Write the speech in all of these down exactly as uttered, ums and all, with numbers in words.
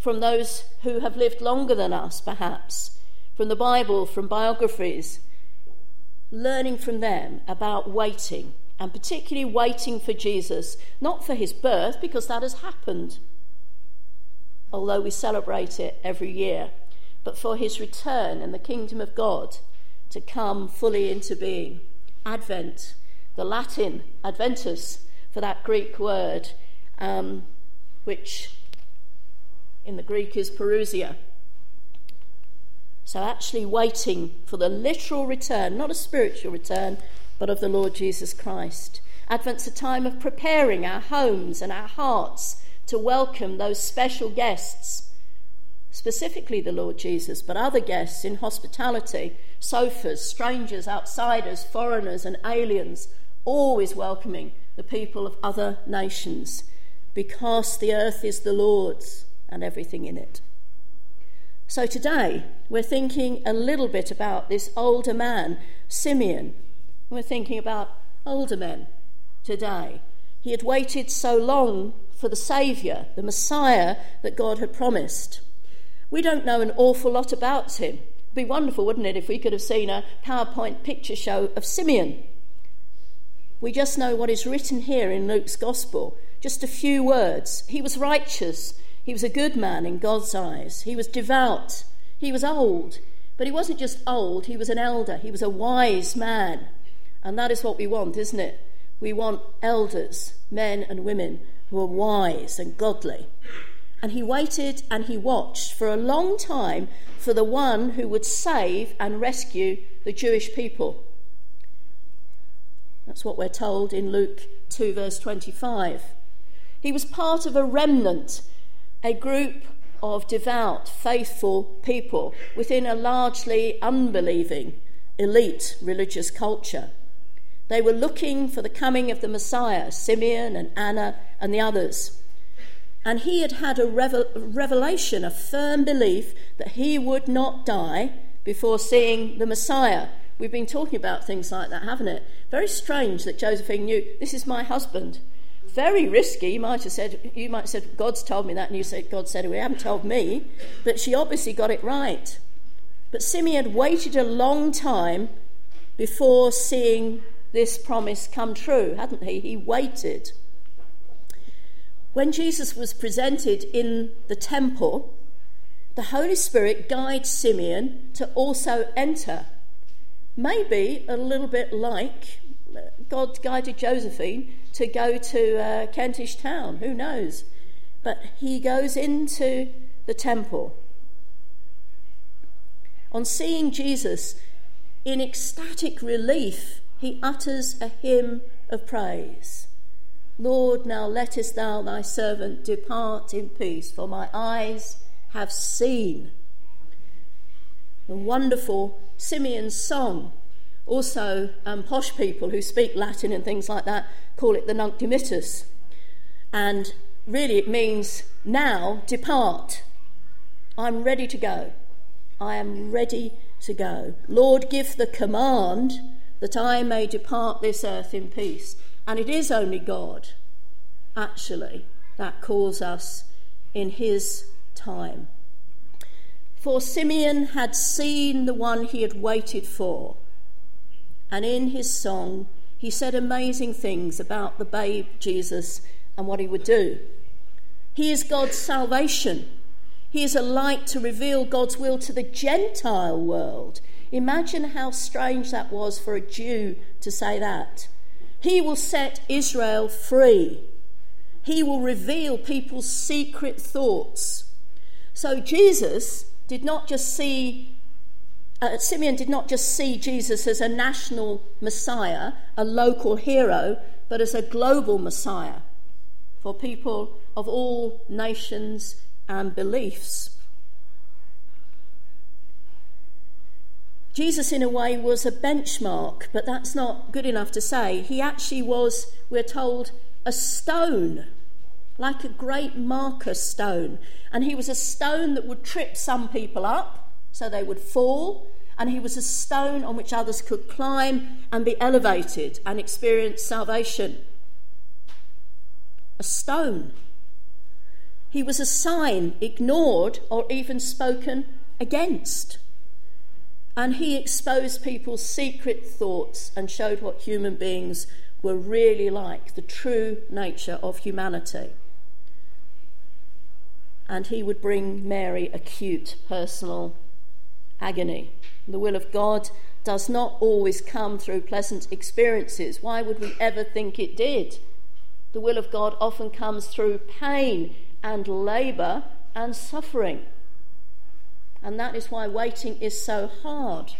from those who have lived longer than us, perhaps, from the Bible, from biographies, learning from them about waiting, and particularly waiting for Jesus, not for his birth, because that has happened, although we celebrate it every year, but for his return and the kingdom of God to come fully into being. Advent, the Latin adventus for that Greek word, um, which in the Greek is parousia. So actually waiting for the literal return, not a spiritual return, but of the Lord Jesus Christ. Advent's a time of preparing our homes and our hearts to welcome those special guests, specifically the Lord Jesus, but other guests in hospitality, sofas, strangers, outsiders, foreigners and aliens, always welcoming the people of other nations, because the earth is the Lord's and everything in it. So today we're thinking a little bit about this older man, Simeon. We're thinking about older men today. He had waited so long for the Saviour, the Messiah that God had promised. We don't know an awful lot about him. It'd be wonderful, wouldn't it, if we could have seen a PowerPoint picture show of Simeon. We just know what is written here in Luke's Gospel, just a few words. He was righteous. He was a good man in God's eyes. He was devout. He was old. But he wasn't just old, he was an elder. He was a wise man. And that is what we want, isn't it? We want elders, men and women, who are wise and godly. And he waited and he watched for a long time for the one who would save and rescue the Jewish people. That's what we're told in Luke two, verse twenty-five. He was part of a remnant, a group of devout, faithful people within a largely unbelieving, elite religious culture. They were looking for the coming of the Messiah, Simeon and Anna and the others. And he had had a revel- revelation, a firm belief that he would not die before seeing the Messiah. We've been talking about things like that, haven't it? Very strange that Josephine knew, this is my husband. Very risky. You might have said, you might have said, God's told me that, and you said, God said, well, you haven't told me. But she obviously got it right. But Simeon had waited a long time before seeing this promise come true, hadn't he? He waited. When Jesus was presented in the temple, the Holy Spirit guides Simeon to also enter. Maybe a little bit like God guided Josephine to go to uh, Kentish Town, who knows? But he goes into the temple. On seeing Jesus, in ecstatic relief, he utters a hymn of praise. Lord, now lettest thou thy servant depart in peace, for my eyes have seen. The wonderful Simeon's song. Also, um, posh people who speak Latin and things like that call it the Nunc Dimittis. And really it means, now depart. I'm ready to go. I am ready to go. Lord, give the command that I may depart this earth in peace. And it is only God, actually, that calls us in his time. For Simeon had seen the one he had waited for. And in his song, he said amazing things about the babe Jesus and what he would do. He is God's salvation. He is a light to reveal God's will to the Gentile world. Imagine how strange that was for a Jew to say that. He will set Israel free. He will reveal people's secret thoughts. So Jesus did not just see Uh, Simeon did not just see Jesus as a national Messiah, a local hero, but as a global Messiah for people of all nations and beliefs. Jesus, in a way, was a benchmark, but that's not good enough to say. He actually was, we're told, a stone, like a great marker stone. And he was a stone that would trip some people up, so they would fall, and he was a stone on which others could climb and be elevated and experience salvation. A stone. He was a sign ignored or even spoken against. And he exposed people's secret thoughts and showed what human beings were really like, the true nature of humanity. And he would bring Mary acute personal agony. The will of God does not always come through pleasant experiences. Why would we ever think it did? The will of God often comes through pain and labour and suffering. And that is why waiting is so hard.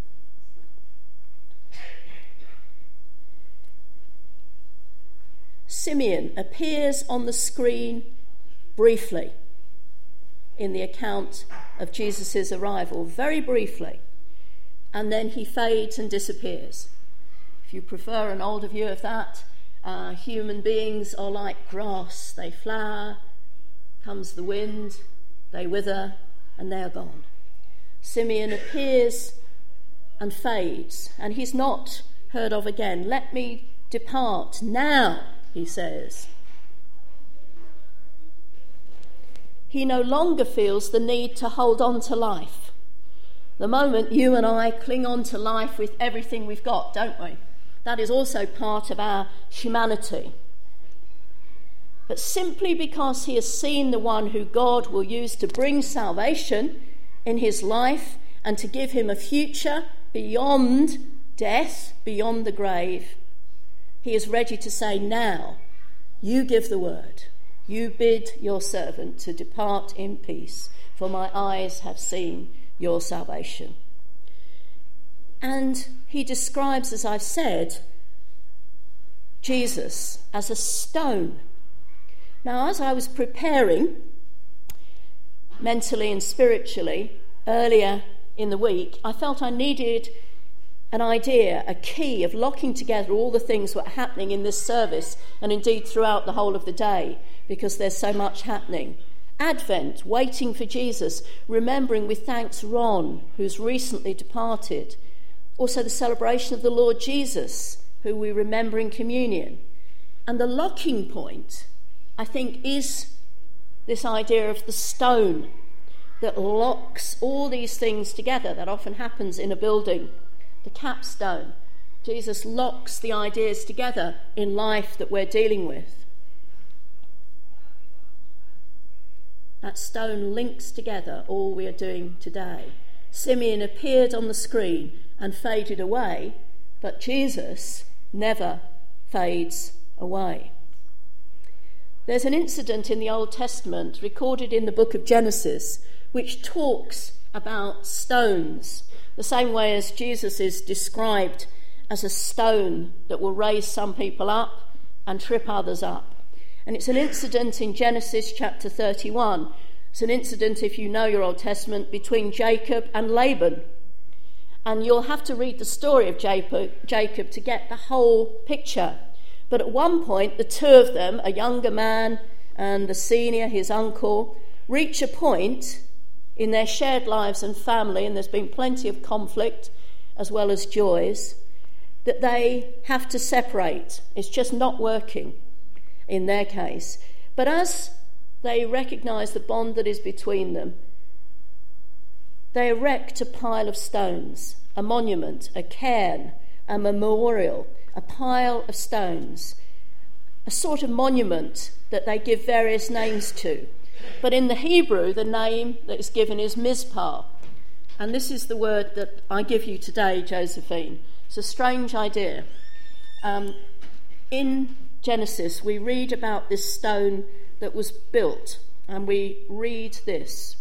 Simeon appears on the screen briefly in the account of Jesus' arrival, very briefly, and then he fades and disappears. If you prefer an older view of that, uh, human beings are like grass. They flower, comes the wind, they wither, and they are gone. Simeon appears and fades, and he's not heard of again. Let me depart now, he says. He no longer feels the need to hold on to life. The moment you and I cling on to life with everything we've got, don't we? That is also part of our humanity. But simply because he has seen the one who God will use to bring salvation in his life and to give him a future beyond death, beyond the grave, he is ready to say, now, you give the word. You bid your servant to depart in peace, for my eyes have seen your salvation. And he describes, as I've said, Jesus as a stone. Now, as I was preparing mentally and spiritually earlier in the week, I felt I needed an idea, a key of locking together all the things that were happening in this service and indeed throughout the whole of the day, because there's so much happening. Advent, waiting for Jesus, remembering with thanks Ron, who's recently departed. Also the celebration of the Lord Jesus, who we remember in communion. And the locking point, I think, is this idea of the stone that locks all these things together. That often happens in a building. The capstone. Jesus locks the ideas together in life that we're dealing with. That stone links together all we are doing today. Simeon appeared on the screen and faded away, but Jesus never fades away. There's an incident in the Old Testament recorded in the book of Genesis which talks about stones, the same way as Jesus is described as a stone that will raise some people up and trip others up. And it's an incident in Genesis chapter thirty-one. It's an incident, if you know your Old Testament, between Jacob and Laban. And you'll have to read the story of Jacob, Jacob to get the whole picture. But at one point, the two of them, a younger man and the senior, his uncle, reach a point in their shared lives and family, and there's been plenty of conflict as well as joys, that they have to separate. It's just not working in their case. But as they recognise the bond that is between them, they erect a pile of stones, a monument, a cairn, a memorial, a pile of stones, a sort of monument that they give various names to. But in the Hebrew, the name that is given is Mizpah. And this is the word that I give you today, Josephine. It's a strange idea. Um, in Genesis, we read about this stone that was built, and we read this.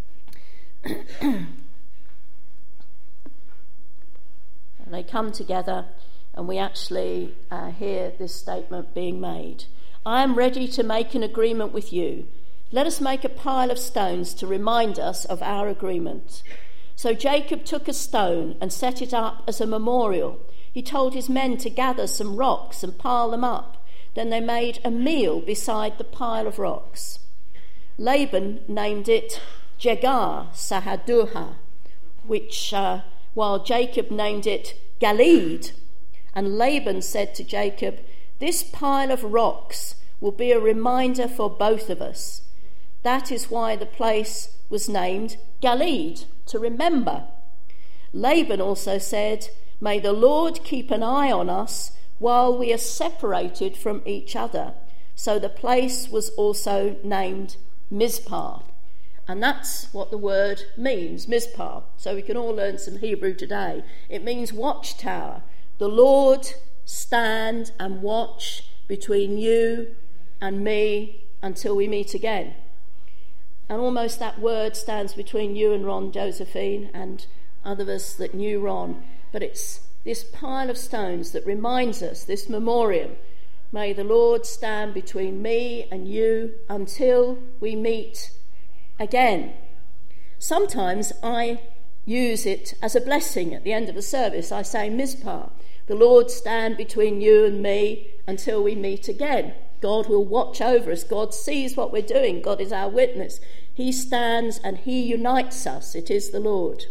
They come together, and we actually uh, hear this statement being made. I am ready to make an agreement with you. Let us make a pile of stones to remind us of our agreement. So Jacob took a stone and set it up as a memorial. He told his men to gather some rocks and pile them up. Then they made a meal beside the pile of rocks. Laban named it Jegar Sahaduha, which, uh, while Jacob named it Galeed. And Laban said to Jacob, this pile of rocks will be a reminder for both of us. That is why the place was named Galeed, to remember. Laban also said, "May the Lord keep an eye on us while we are separated from each other." So the place was also named Mizpah. And that's what the word means, Mizpah. So we can all learn some Hebrew today. It means watchtower. The Lord stand and watch between you and me until we meet again. And almost that word stands between you and Ron, Josephine, and other of us that knew Ron. But it's this pile of stones that reminds us, this memoriam. May the Lord stand between me and you until we meet again. Sometimes I use it as a blessing at the end of the service. I say, Mizpah, the Lord stand between you and me until we meet again. God will watch over us. God sees what we're doing. God is our witness. He stands and he unites us. It is the Lord.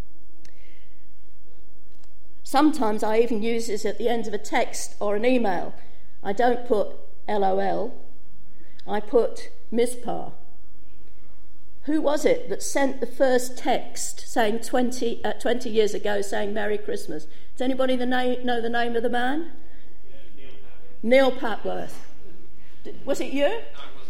Sometimes I even use this at the end of a text or an email. I don't put L O L. I put Mizpah. Who was it that sent the first text saying twenty, uh, twenty years ago saying Merry Christmas? Does anybody the na- know the name of the man? Yeah, Neil Papworth. Neil Papworth. Was it you? No, it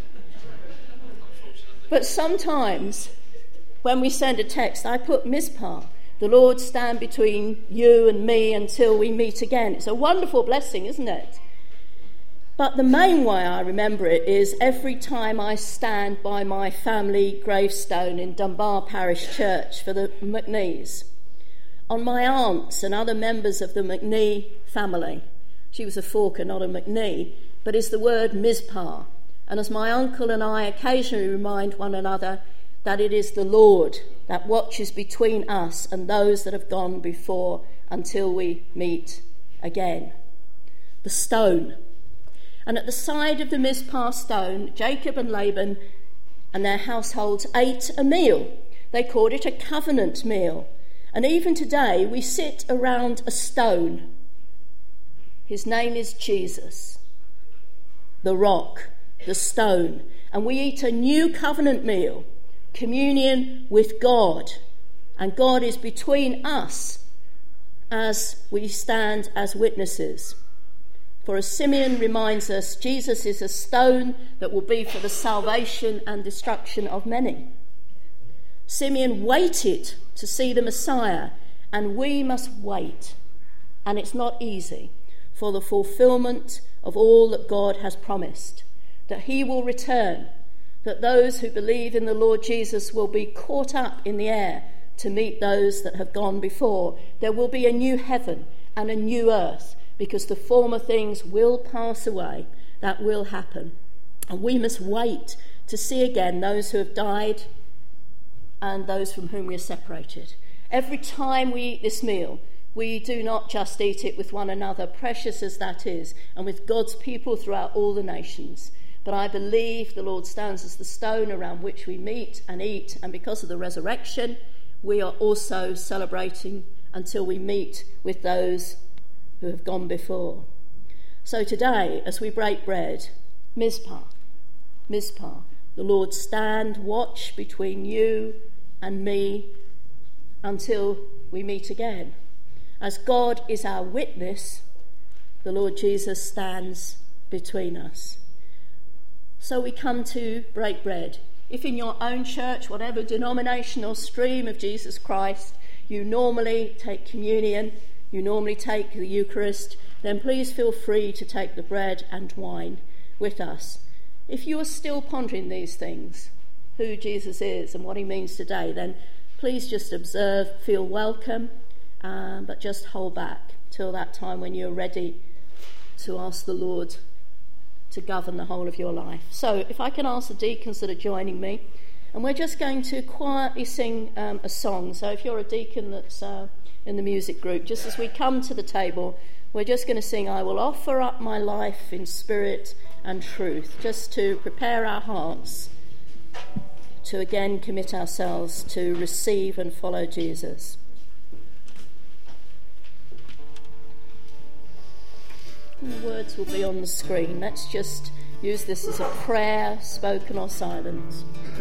wasn't. But sometimes when we send a text, I put Mizpah. The Lord stand between you and me until we meet again. It's a wonderful blessing, isn't it? But the main way I remember it is every time I stand by my family gravestone in Dunbar Parish Church for the McNees. On my aunts and other members of the McNee family. She was a Forker, not a McNee, but is the word Mizpah. And as my uncle and I occasionally remind one another that it is the Lord that watches between us and those that have gone before until we meet again. The stone. And at the side of the Mizpah stone, Jacob and Laban and their households ate a meal. They called it a covenant meal. And even today we sit around a stone. His name is Jesus, the rock, the stone. And we eat a new covenant meal, communion with God. And God is between us as we stand as witnesses. For as Simeon reminds us, Jesus is a stone that will be for the salvation and destruction of many. Simeon waited to see the Messiah, and we must wait. And it's not easy for the fulfillment of all that God has promised, that he will return, that those who believe in the Lord Jesus will be caught up in the air to meet those that have gone before. There will be a new heaven and a new earth, because the former things will pass away. That will happen. And we must wait to see again those who have died and those from whom we are separated. Every time we eat this meal, we do not just eat it with one another, precious as that is, and with God's people throughout all the nations. But I believe the Lord stands as the stone around which we meet and eat, and because of the resurrection, we are also celebrating until we meet with those who have gone before. So today, as we break bread, Mizpah, Mizpah, the Lord stand, watch between you and me until we meet again. As God is our witness, the Lord Jesus stands between us. So we come to break bread. If in your own church, whatever denomination or stream of Jesus Christ, you normally take communion, you normally take the Eucharist, then please feel free to take the bread and wine with us. If you are still pondering these things, who Jesus is and what he means today, then please just observe, feel welcome, um, but just hold back till that time when you're ready to ask the Lord to govern the whole of your life. So if I can ask the deacons that are joining me, and we're just going to quietly sing um, a song. So if you're a deacon that's uh, in the music group, just as we come to the table, we're just going to sing, I will offer up my life in spirit and truth, just to prepare our hearts to again commit ourselves to receive and follow Jesus. And the words will be on the screen. Let's just Use this as a prayer, spoken or silent.